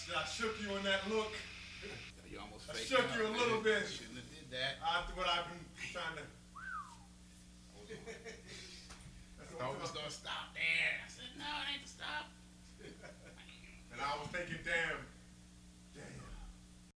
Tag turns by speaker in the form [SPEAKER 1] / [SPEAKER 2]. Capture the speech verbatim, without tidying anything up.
[SPEAKER 1] I shook you in that look.
[SPEAKER 2] You almost
[SPEAKER 1] I
[SPEAKER 2] faked
[SPEAKER 1] shook
[SPEAKER 2] out,
[SPEAKER 1] you a
[SPEAKER 2] man.
[SPEAKER 1] little bit.
[SPEAKER 2] Shouldn't have did that.
[SPEAKER 1] After what I've been trying to.
[SPEAKER 2] I thought it was gonna stop there. I said, no, it ain't to stop.
[SPEAKER 1] And I was thinking, damn,